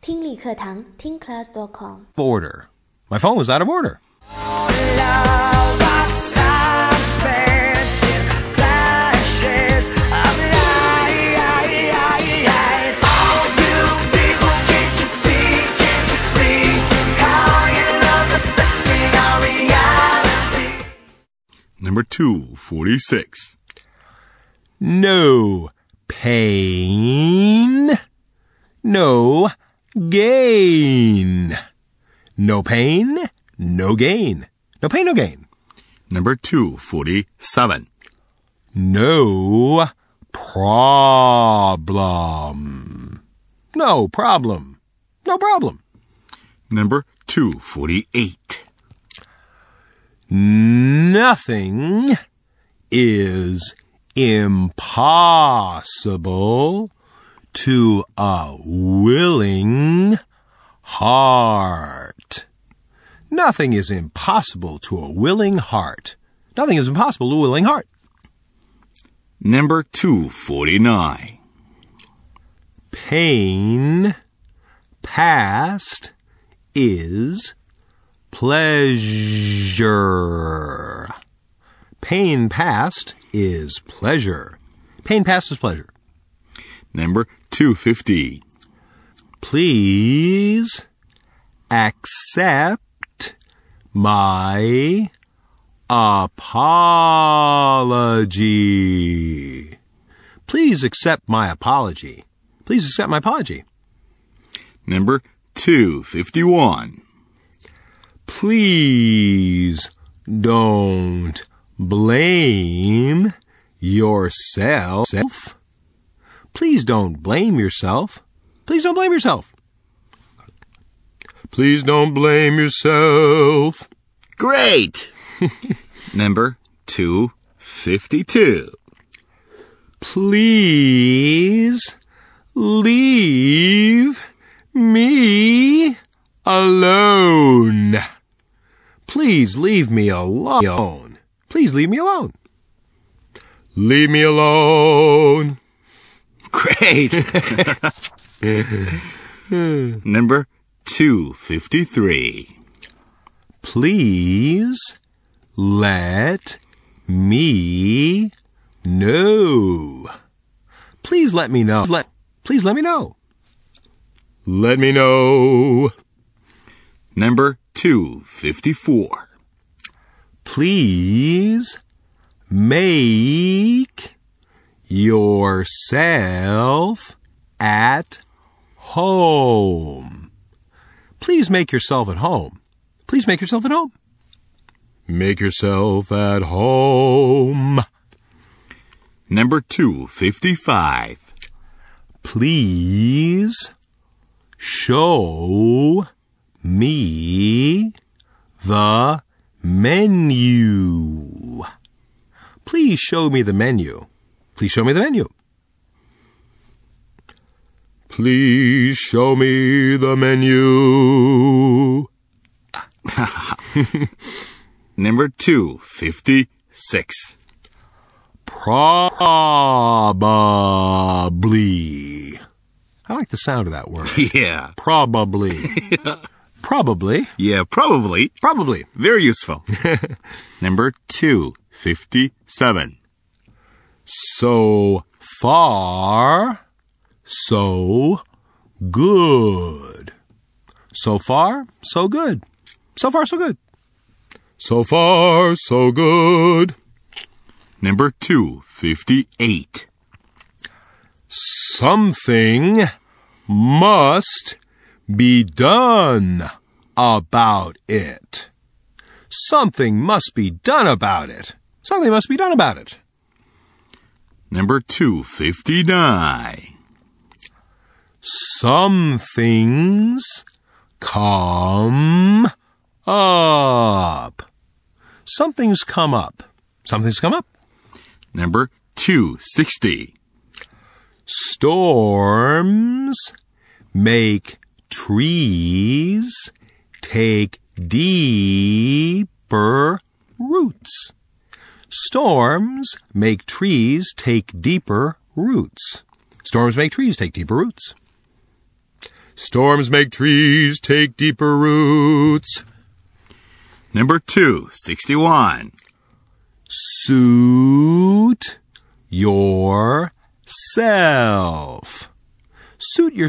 听力课堂听 class.com Order. My phone was out of order. Number 246. No pain, no gain. No pain, no gain. No pain, no gain. Number 247. No problem. No problem. No problem. Number 248. Nothing is impossible to a willing heart. Nothing is impossible to a willing heart. Nothing is impossible to a willing heart. Number 249. Pain past is pleasure. Pain past is pleasure. Pain past is pleasure. Number 250. Please accept my apology. Please accept my apology. Please accept my apology. Number 251. Please don't blame yourself. Please don't blame yourself. Please don't blame yourself. Please don't blame yourself. Great! Number 252. Please leave me alone. Please leave me alone. Please leave me alone. Leave me alone. Great! Number 253. Please let me know. Please let me know. Please let me know. Let me know. Number 254. Please make yourself at home. Please make yourself at home. Please make yourself at home. Make yourself at home. Number 255. Please show me the menu. Please show me the menu. Please show me the menu. Please show me the menu. Number 256. Probably. I like the sound of that word. Yeah. Probably. Probably. Yeah, probably. Probably. Very useful. Number 257. So far, so good. So far, so good. So far, so good. So far, so good. Number 258. Something must be done about it. Something must be done about it. Something must be done about it. Number 259. Some things come up. Something's come up. Something's come up. Number 260. Storms make trees take deeper roots. Storms make trees take deeper roots. Storms make trees take deeper roots. Storms make trees take deeper roots. Number 261. Suit yourself. Suit